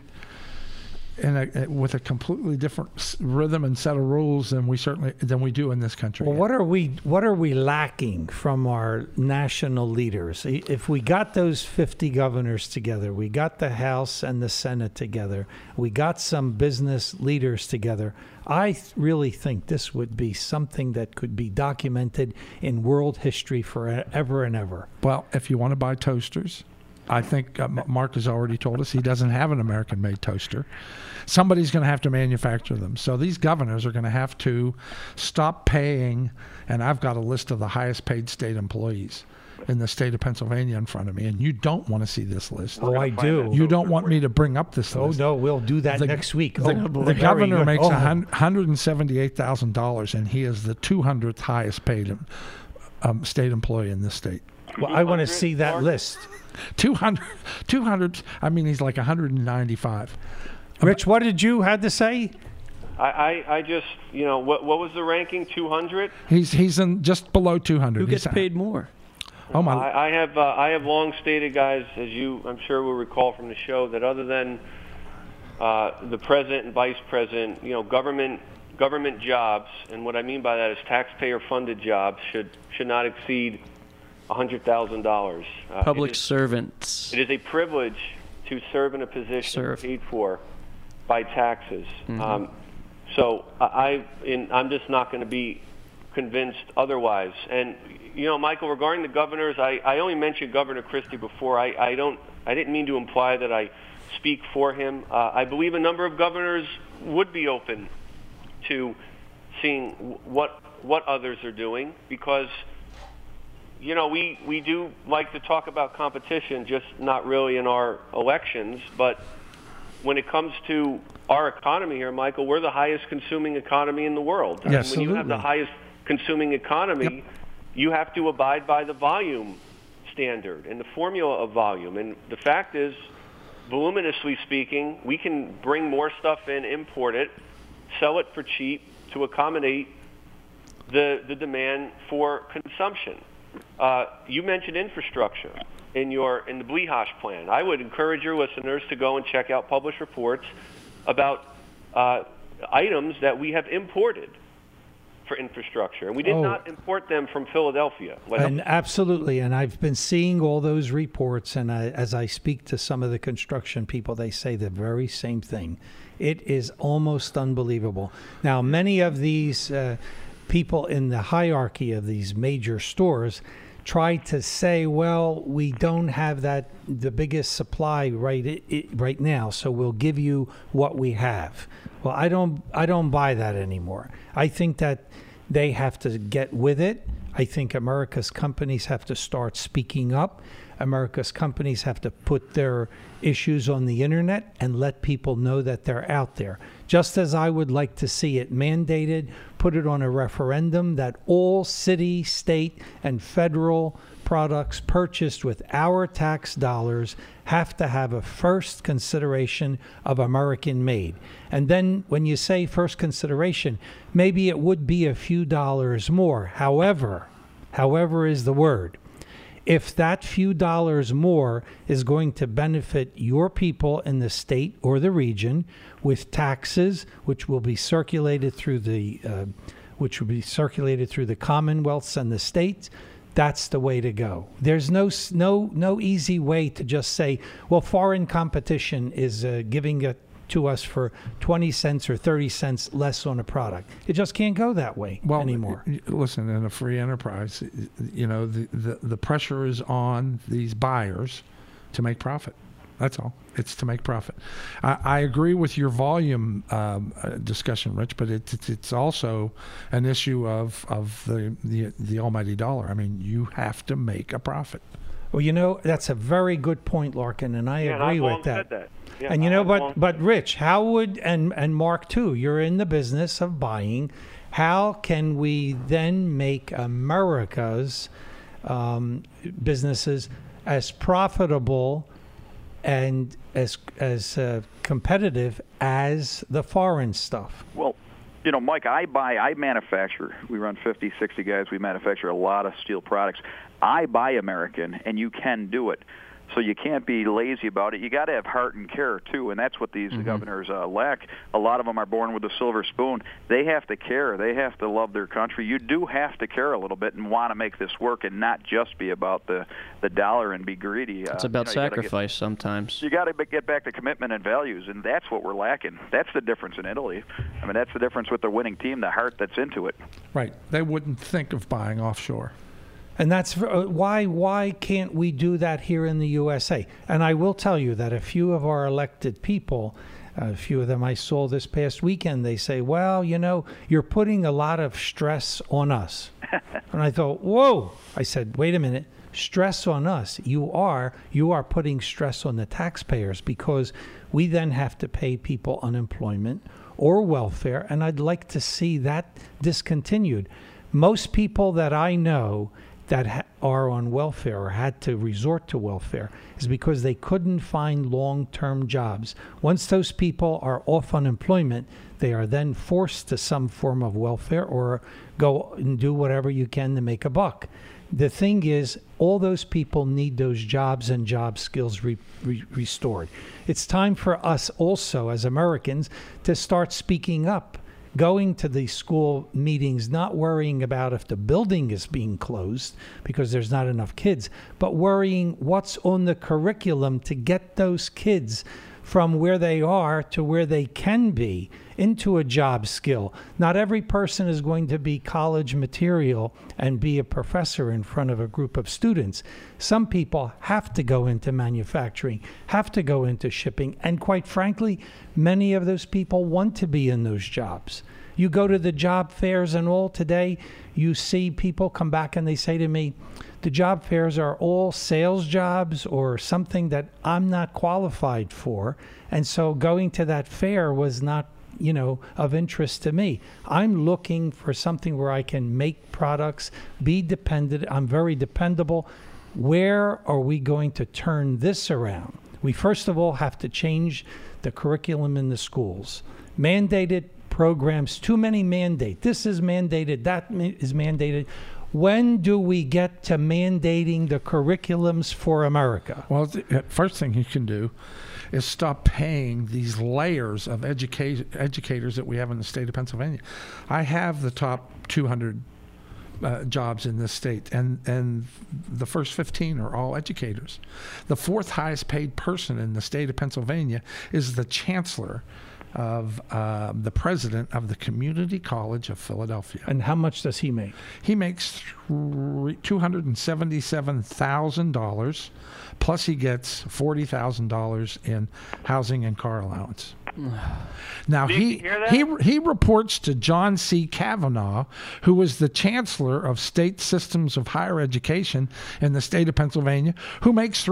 Speaker 6: with a completely different rhythm and set of rules than we do in this country.
Speaker 5: Well, what are we lacking from our national leaders? If we got those 50 governors together, we got the House and the Senate together, we got some business leaders together, I really think this would be something that could be documented in world history forever and ever.
Speaker 6: Well, if you want to buy toasters, I think Mark has already told us he doesn't have an American-made toaster. Somebody's going to have to manufacture them. So these governors are going to have to stop paying, and I've got a list of the highest-paid state employees in the state of Pennsylvania in front of me, and you don't want to see this list.
Speaker 5: Oh, I do.
Speaker 6: You don't want me to bring up this list.
Speaker 5: Oh, no, we'll do that next week.
Speaker 6: The governor makes $178,000, and he is the 200th highest-paid state employee in this state.
Speaker 5: Well, I want to see that list.
Speaker 6: 200, I mean, he's like 195.
Speaker 5: Rich, what did you have to say?
Speaker 9: I just, what was the ranking? 200?
Speaker 6: He's in just below 200.
Speaker 7: Who gets paid more?
Speaker 6: Oh my!
Speaker 9: I have long stated, guys, as you I'm sure will recall from the show, that other than the president and vice president, government jobs, and what I mean by that is taxpayer-funded jobs should not exceed $100,000.
Speaker 7: Public servants.
Speaker 9: It is a privilege to serve in a position paid for by taxes. So I'm just not going to be convinced otherwise. And Michael, regarding the governors, I only mentioned Governor Christie before. I didn't mean to imply that I speak for him. I believe a number of governors would be open to seeing what others are doing, because we do like to talk about competition, just not really in our elections. But when it comes to our economy here, Michael, we're the highest consuming economy in the world.
Speaker 6: Yes,
Speaker 9: when you have the highest consuming economy, you have to abide by the volume standard and the formula of volume. And the fact is, voluminously speaking, we can bring more stuff in, import it, sell it for cheap to accommodate the demand for consumption. You mentioned infrastructure in the BLEHOSH plan. I would encourage your listeners to go and check out published reports about items that we have imported for infrastructure, and we did not import them from Philadelphia.
Speaker 5: And absolutely, and I've been seeing all those reports, and as I speak to some of the construction people, they say the very same thing. It is almost unbelievable. Now, many of these people in the hierarchy of these major stores try to say, well, we don't have the biggest supply right now, so we'll give you what we have. Well, I don't buy that anymore. I think that they have to get with it. I think America's companies have to start speaking up. America's companies have to put their issues on the internet and let people know that they're out there. Just as I would like to see it mandated, put it on a referendum that all city, state, and federal products purchased with our tax dollars have to have a first consideration of American made. And then when you say first consideration, maybe it would be a few dollars more. However is the word. If that few dollars more is going to benefit your people in the state or the region with taxes, which will be circulated through the commonwealths and the states, that's the way to go. There's no easy way to just say, well, foreign competition is giving it to us for 20 cents or 30 cents less on a product. It just can't go that way anymore.
Speaker 6: Listen, in a free enterprise, the pressure is on these buyers to make profit. That's all. It's to make profit. I agree with your volume discussion, Rich, but it's also an issue of the almighty dollar. I mean, you have to make a profit.
Speaker 5: Well, that's a very good point, Larkin, and I agree with that.
Speaker 9: Said that. Yeah,
Speaker 5: and but Rich, how would and Mark too, you're in the business of buying. How can we then make America's businesses as profitable and as competitive as the foreign stuff?
Speaker 8: Well, Mike, I manufacture. We run 50, 60 guys. We manufacture a lot of steel products. I buy American, and you can do it. So you can't be lazy about it. You got to have heart and care too, and that's what these governors lack. A lot of them are born with a silver spoon. They have to care. They have to love their country. You do have to care a little bit and want to make this work, and not just be about the dollar and be greedy.
Speaker 7: It's about sacrifice sometimes.
Speaker 8: You got to get back to commitment and values, and that's what we're lacking. That's the difference in Italy. I mean, that's the difference with the winning team, the heart that's into it.
Speaker 6: Right. They wouldn't think of buying offshore.
Speaker 5: And that's why can't we do that here in the USA? And I will tell you that a few of our elected people, a few of them I saw this past weekend, they say, well, you're putting a lot of stress on us. And I thought, whoa. I said, wait a minute. Stress on us. You are putting stress on the taxpayers, because we then have to pay people unemployment or welfare. And I'd like to see that discontinued. Most people that I know that are on welfare or had to resort to welfare is because they couldn't find long-term jobs. Once those people are off unemployment, they are then forced to some form of welfare or go and do whatever you can to make a buck. The thing is, all those people need those jobs and job skills restored. It's time for us also as Americans to start speaking up, going to these school meetings, not worrying about if the building is being closed because there's not enough kids, but worrying what's on the curriculum to get those kids from where they are to where they can be into a job skill. Not every person is going to be college material and be a professor in front of a group of students. Some people have to go into manufacturing, have to go into shipping, and quite frankly, many of those people want to be in those jobs. You go to the job fairs and all today, you see people come back and they say to me, the job fairs are all sales jobs or something that I'm not qualified for. And so going to that fair was not, of interest to me. I'm looking for something where I can make products, be dependent. I'm very dependable. Where are we going to turn this around? We first of all have to change the curriculum in the schools. Mandated programs, too many mandate. This is mandated, that is mandated. When do we get to mandating the curriculums for America?
Speaker 6: Well, the first thing you can do is stop paying these layers of educators that we have in the state of Pennsylvania. I have the top 200 jobs in this state, and the first 15 are all educators. The fourth highest paid person in the state of Pennsylvania is the chancellor of the president of the Community College of Philadelphia.
Speaker 5: And how much does he make?
Speaker 6: He makes $277,000, plus he gets $40,000 in housing and car allowance. Now he reports to John C. Kavanaugh, who was the chancellor of state systems of higher education in the state of Pennsylvania, who makes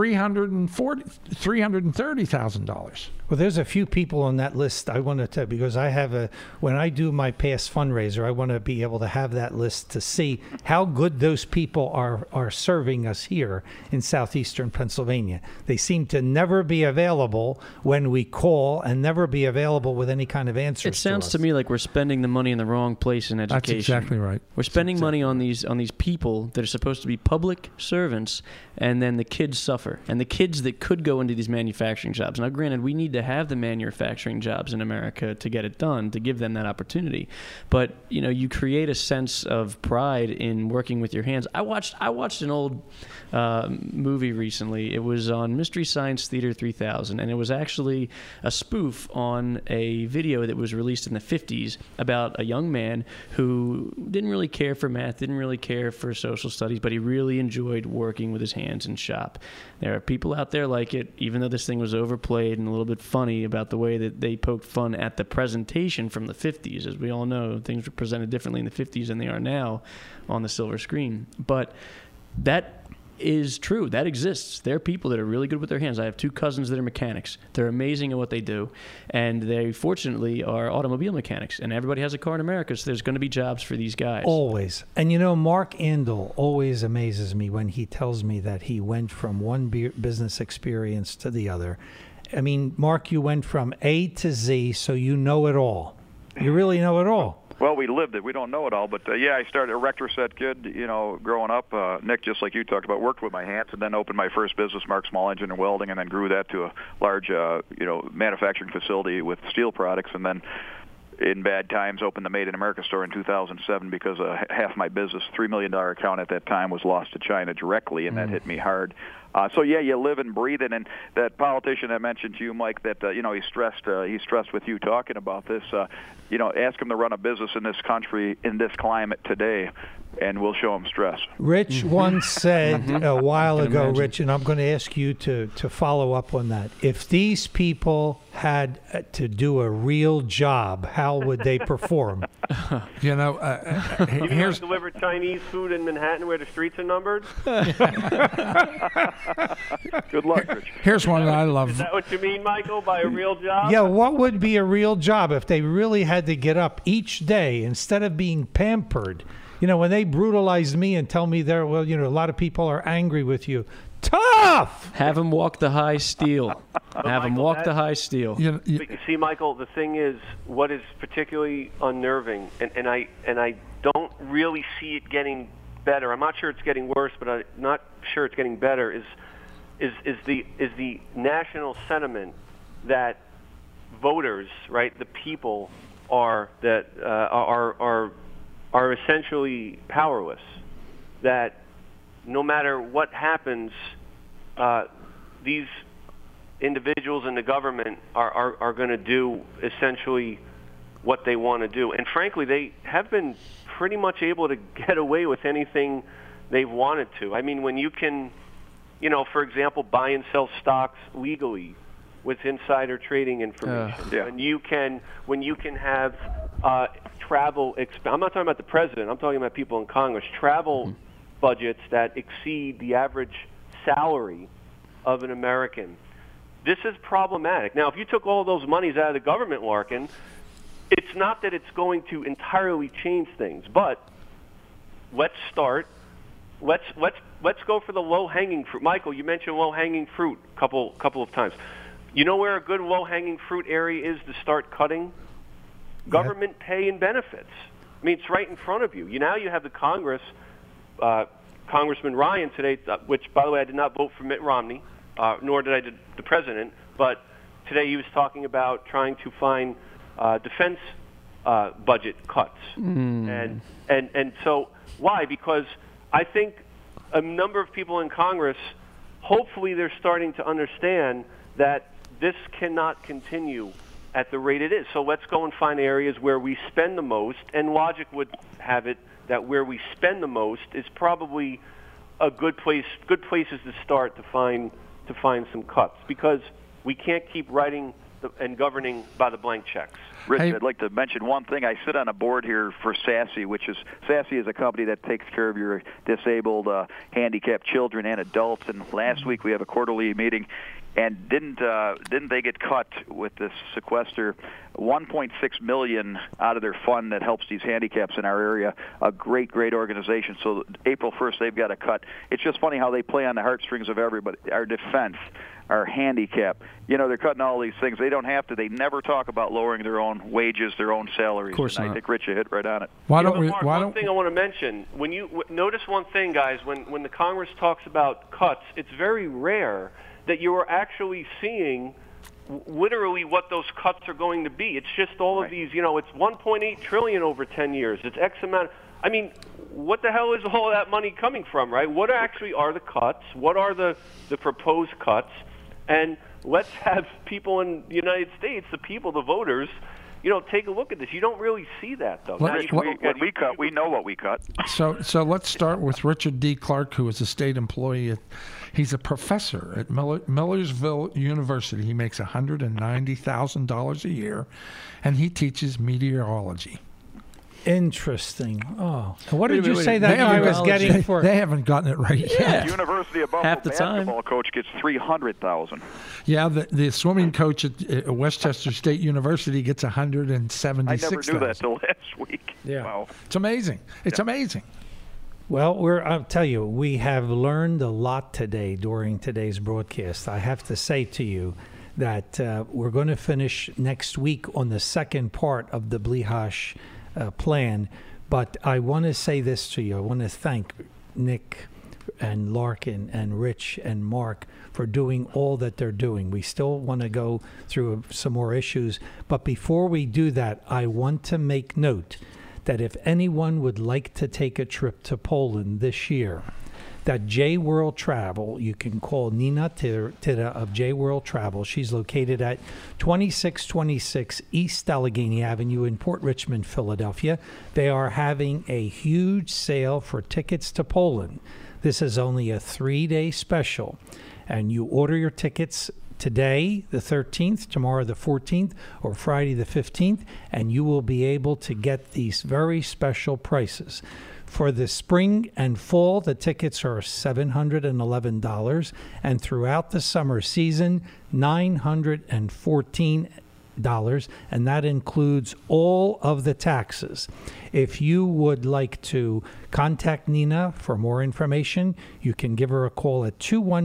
Speaker 6: $330,000.
Speaker 5: Well, there's a few people on that list I want to tell, because when I do my past fundraiser, I want to be able to have that list to see how good those people are serving us here in southeastern Pennsylvania. They seem to never be available when we call, and never be available with any kind of answers.
Speaker 7: It sounds to me like we're spending the money in the wrong place in education.
Speaker 6: That's exactly right.
Speaker 7: We're spending money on these people that are supposed to be public servants, and then the kids suffer. And the kids that could go into these manufacturing jobs. Now, granted, we need to have the manufacturing jobs in America to get it done, to give them that opportunity. But you create a sense of pride in working with your hands. I watched an old movie recently. It was on Mystery Science Theater 3000, and it was actually a spoof on a video that was released in the 50s about a young man who didn't really care for math, didn't really care for social studies, but he really enjoyed working with his hands in shop. There are people out there like it, even though this thing was overplayed and a little bit funny about the way that they poked fun at the presentation from the 50s. As we all know, things were presented differently in the 50s than they are now on the silver screen. But that is true. That exists. There are people that are really good with their hands. I have two cousins that are mechanics. They're amazing at what they do, and they fortunately are automobile mechanics. And everybody has a car in America, so there's going to be jobs for these guys.
Speaker 5: Always. And Mark Andel always amazes me when he tells me that he went from one business experience to the other. I mean, Mark, you went from A to Z, so you know it all. You really know it all.
Speaker 8: Well, we lived it. We don't know it all, but I started a rector set kid, growing up. Nick, just like you talked about, worked with my hands, and then opened my first business, Mark Small Engine and Welding, and then grew that to a large, manufacturing facility with steel products, and then in bad times opened the Made in America store in 2007 because half my business, $3 million account at that time, was lost to China directly, and that hit me hard. You live and breathe it. And that politician I mentioned to you, Mike, that he's stressed with you talking about this. Ask him to run a business in this country in this climate today, and we'll show him stress.
Speaker 5: Rich once said a while ago, Rich, and I'm going to ask you to follow up on that. If these people had to do a real job, how would they perform?
Speaker 9: Here's deliver Chinese food in Manhattan where the streets are numbered.
Speaker 8: Good luck, Rich.
Speaker 6: Here's one that I love.
Speaker 9: Is that what you mean, Michael, by a real job?
Speaker 5: Yeah, what would be a real job if they really had to get up each day instead of being pampered? When they brutalized me and tell me a lot of people are angry with you. Tough!
Speaker 7: Have them walk the high steel. Have them walk the high steel.
Speaker 9: You see, Michael, the thing is, what is particularly unnerving, and I don't really see it getting better. I'm not sure it's getting worse, but I'm not sure it's getting better. Is the national sentiment that voters, right, the people are essentially powerless. That no matter what happens, these individuals in the government are going to do essentially what they want to do. And frankly, they have been pretty much able to get away with anything they've wanted to. I mean, when you can, for example, buy and sell stocks legally with insider trading information, when you can have travel, I'm not talking about the president, I'm talking about people in Congress, travel budgets that exceed the average salary of an American. This is problematic. Now, if you took all those monies out of the government, Larkin, it's not that it's going to entirely change things, but let's start. Let's go for the low-hanging fruit. Michael, you mentioned low-hanging fruit a couple of times. You know where a good low-hanging fruit area is to start cutting? Government pay and benefits. I mean, it's right in front of you. Now you have the Congress, Congressman Ryan today, which, by the way, I did not vote for Mitt Romney, nor did I the president, but today he was talking about trying to find defense budget cuts. And so why? Because I think a number of people in Congress, hopefully they're starting to understand that this cannot continue at the rate it is. So let's go and find areas where we spend the most, and logic would have it that where we spend the most is probably a good places to start to find some cuts, because we can't keep writing and governing by the blank checks.
Speaker 8: Rich, I'd like to mention one thing. I sit on a board here for SASE, SASE is a company that takes care of your disabled, handicapped children and adults. And last week we have a quarterly meeting, and didn't they get cut with this sequester $1.6 million out of their fund that helps these handicaps in our area? A great organization. So April 1st they've got a cut. It's just funny how they play on the heartstrings of everybody. Our defense, our handicap. They're cutting all these things. They don't have to. They never talk about lowering their own wages, their own salaries.
Speaker 6: Of course
Speaker 8: and
Speaker 6: not.
Speaker 8: I think Rich, you hit right on it.
Speaker 9: One thing I want to mention: when you notice one thing, guys, when the Congress talks about cuts, it's very rare that you are actually seeing literally what those cuts are going to be. It's just all of these. It's $1.8 trillion over 10 years. It's X amount. I mean, what the hell is all of that money coming from, right? What actually are the cuts? What are the proposed cuts? And let's have people in the United States, the people, the voters, take a look at this. You don't really see that, though.
Speaker 8: What we cut, we know what we cut.
Speaker 6: So let's start with Richard D. Clark, who is a state employee. He's a professor at Millersville University. He makes $190,000 a year, and he teaches meteorology.
Speaker 5: Interesting. Oh, what did you say that guy was getting for?
Speaker 6: They haven't gotten it right yet.
Speaker 8: University of Buffalo basketball coach gets $300,000.
Speaker 6: Yeah, the swimming coach at Westchester State University gets $176,000.
Speaker 8: I never knew that till last week.
Speaker 6: Yeah,
Speaker 8: wow,
Speaker 6: it's amazing. It's amazing.
Speaker 5: Well, I'll tell you, we have learned a lot today during today's broadcast. I have to say to you that we're going to finish next week on the second part of the BLIHASH plan, but I want to say this to you. I want to thank Nick and Larkin and Rich and Mark for doing all that they're doing. We still want to go through some more issues, but before we do that, I want to make note that if anyone would like to take a trip to Poland this year, that J World Travel, you can call Nina Tira of J World Travel. She's located at 2626 East Allegheny Avenue in Port Richmond, Philadelphia. They are having a huge sale for tickets to Poland. This is only a 3-day special, and you order your tickets today, the 13th, tomorrow, the 14th, or Friday, the 15th, and you will be able to get these very special prices. For the spring and fall, the tickets are $711, and throughout the summer season, $914, and that includes all of the taxes. If you would like to contact Nina for more information, you can give her a call at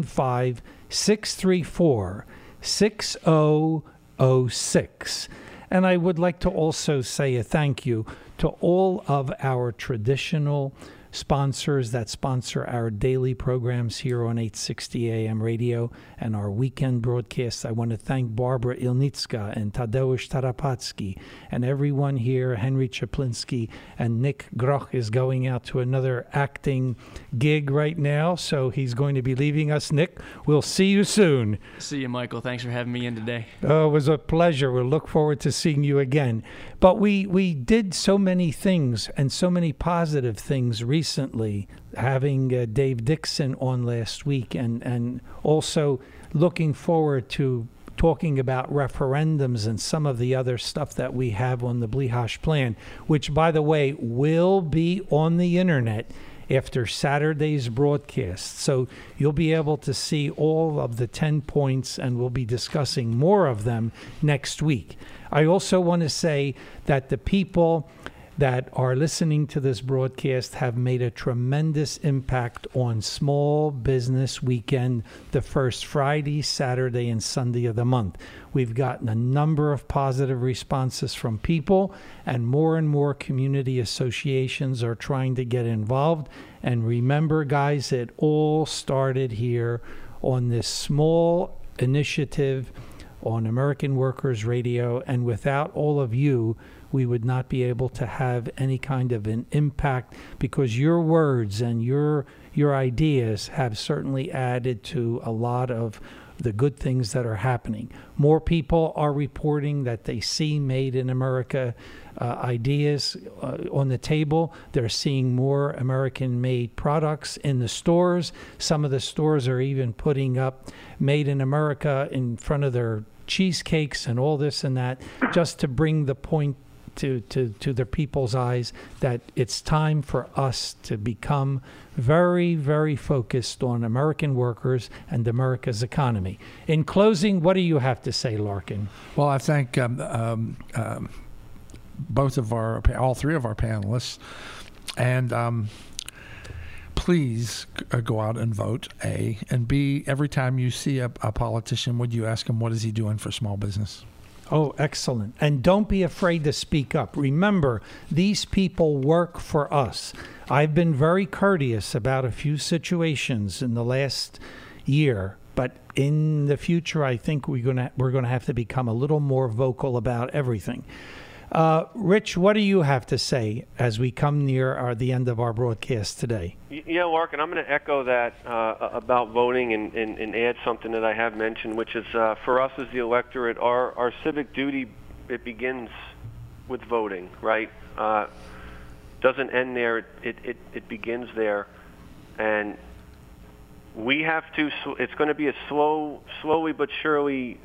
Speaker 5: 215-634-6006. And I would like to also say a thank you to all of our traditional sponsors that sponsor our daily programs here on 860 AM radio and our weekend broadcasts. I want to thank Barbara Ilnitska and Tadeusz Tarapatsky and everyone here. Henry Chaplinsky and Nick Groch is going out to another acting gig right now, so he's going to be leaving us. Nick, we'll see you soon.
Speaker 7: See you, Michael. Thanks for having me in today.
Speaker 5: Oh, it was a pleasure. We'll look forward to seeing you again. But we did so many things and so many positive things recently, having Dave Dixon on last week and also looking forward to talking about referendums and some of the other stuff that we have on the BLIHASH plan, which, by the way, will be on the internet after Saturday's broadcast. So you'll be able to see all of the 10 points, and we'll be discussing more of them next week. I also want to say that the people that are listening to this broadcast have made a tremendous impact on Small Business Weekend, the first Friday, Saturday, and Sunday of the month. We've gotten a number of positive responses from people, and more community associations are trying to get involved. And remember, guys, it all started here on this small initiative on American Workers Radio, and without all of you, we would not be able to have any kind of an impact, because your words and your ideas have certainly added to a lot of the good things that are happening. More people are reporting that they see Made in America ideas on the table. They're seeing more American-made products in the stores. Some of the stores are even putting up Made in America in front of their cheesecakes and all this and that, just to bring the point to the people's eyes that it's time for us to become very, very focused on American workers and America's economy. In closing, what do you have to say, Larkin?
Speaker 6: Well, I thank all three of our panelists, and please go out and vote, A, and B, every time you see a politician, would you ask him what is he doing for small business?
Speaker 5: Oh, excellent. And don't be afraid to speak up. Remember, these people work for us. I've been very courteous about a few situations in the last year, but in the future, I think we're going to have to become a little more vocal about everything. Rich, what do you have to say as we come near the end of our broadcast today?
Speaker 9: Yeah, Larkin, I'm going to echo that about voting and add something that I have mentioned, which is for us as the electorate, our civic duty, it begins with voting, right? Doesn't end there. It begins there. And we have to, it's going to be a slowly but surely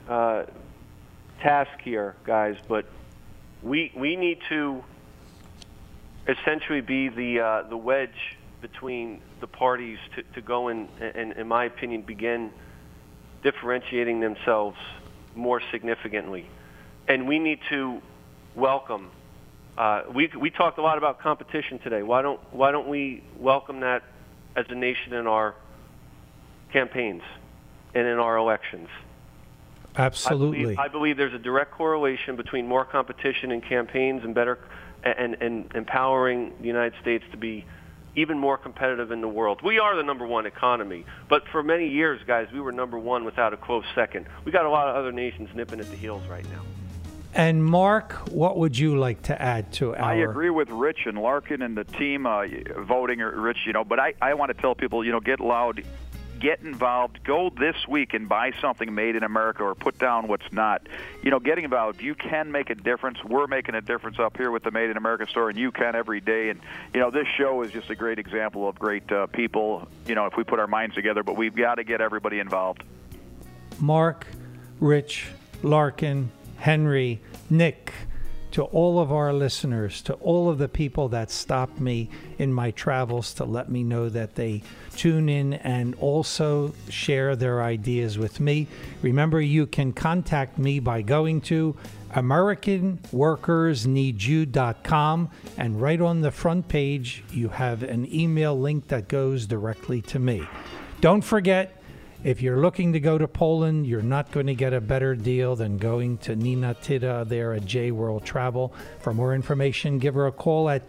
Speaker 9: task here, guys, but we need to essentially be the wedge between the parties to go and, in my opinion, begin differentiating themselves more significantly. And we need to welcome. We talked a lot about competition today. Why don't we welcome that as a nation in our campaigns and in our elections?
Speaker 5: Absolutely.
Speaker 9: I believe there's a direct correlation between more competition in campaigns and better and empowering the United States to be even more competitive in the world. We are the number one economy, but for many years, guys, we were number one without a close second. We got a lot of other nations nipping at the heels right now.
Speaker 5: And Mark, what would you like to add to our...
Speaker 8: I agree with Rich and Larkin and the team voting, Rich, but I want to tell people, get loud. Get involved. Go this week and buy something made in America or put down what's not. Getting involved, you can make a difference. We're making a difference up here with the Made in America store, and you can every day. And, this show is just a great example of great people, if we put our minds together. But we've got to get everybody involved.
Speaker 5: Mark, Rich, Larkin, Henry, Nick, to all of our listeners, to all of the people that stopped me in my travels to let me know that they tune in and also share their ideas with me. Remember, you can contact me by going to AmericanWorkersNeedYou.com, and right on the front page, you have an email link that goes directly to me. Don't forget, if you're looking to go to Poland, you're not going to get a better deal than going to Nina Tida there at J World Travel. For more information, give her a call at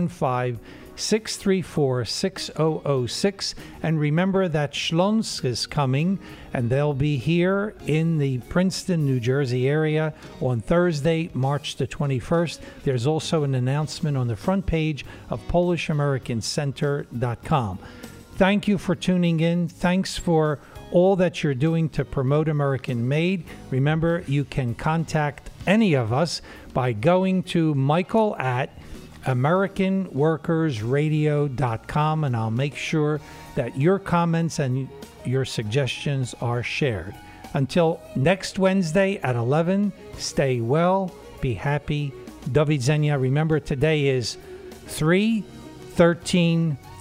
Speaker 5: 215-634-6006. And remember that Schlonsk is coming, and they'll be here in the Princeton, New Jersey area on Thursday, March the 21st. There's also an announcement on the front page of PolishAmericanCenter.com. Thank you for tuning in. Thanks for all that you're doing to promote American Made. Remember, you can contact any of us by going to Michael at AmericanWorkersRadio.com, and I'll make sure that your comments and your suggestions are shared. Until next Wednesday at 11, stay well, be happy. Do widzenia. Remember, today is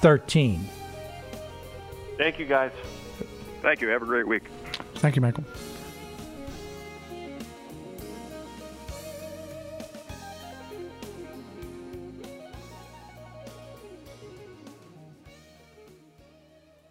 Speaker 5: 3/13/13.
Speaker 9: Thank you, guys.
Speaker 8: Thank you. Have a great week.
Speaker 6: Thank you, Michael.